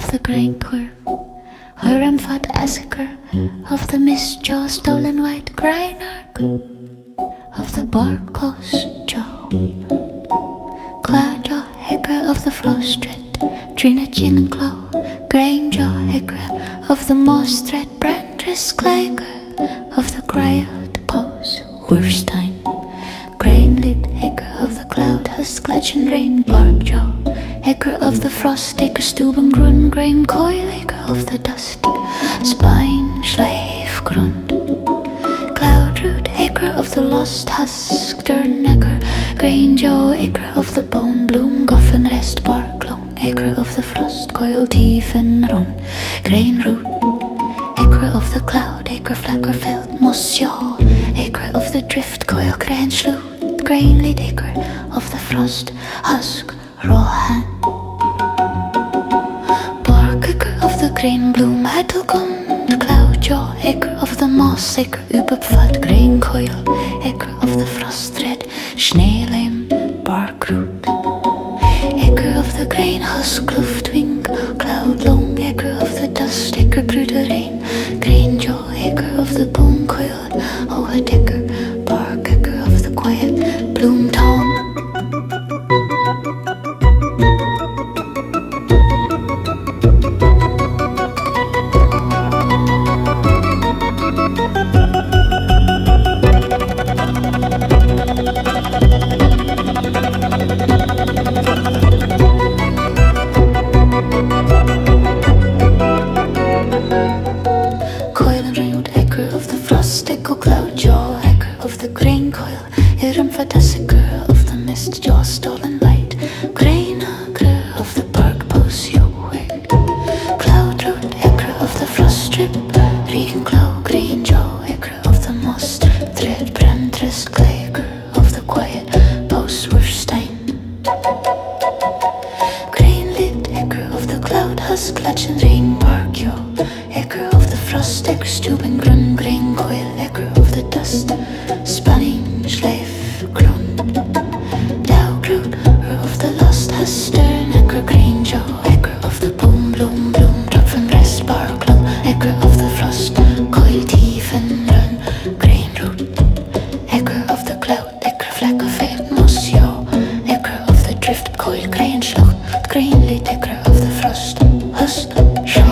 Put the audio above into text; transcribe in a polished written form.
of the grain quirk, her fat Essiker of the mist jaw, stolen white grain arc of the barkos jaw, cloud jaw hicra of the frost thread, trina chin claw, grain jaw hicra of the moss thread, brandress clager of the cryot pose, Wurstein, grain lid hicra of the cloud husk, legend rain bark jaw, hicra of the frost, acre stuben grun, grain coil acre of the dust, spine slave grund, cloud root acre of the lost husk, dern acre, grain jaw acre of the bone bloom, goffin rest bark long, acre of the frost coil teeth and run, grain root acre of the cloud, acre flacker felt moss yaw, acre of the drift coil, grain sloot, grain lid acre of the frost husk, raw hand, bark acre of the grain bloom, hetelgond, cloud jaw, acre of the moss, acre ubepfad, grain coil, acre of the frost thread, sneeuwlim, bark root, acre of the grain husk, kluft wing, cloud long, acre of the dust, acre cruder rain, grain jaw, acre of the bone coil, oh a decker, bark acre of the quiet, bloom tom. Green lead acre of the frost, husk,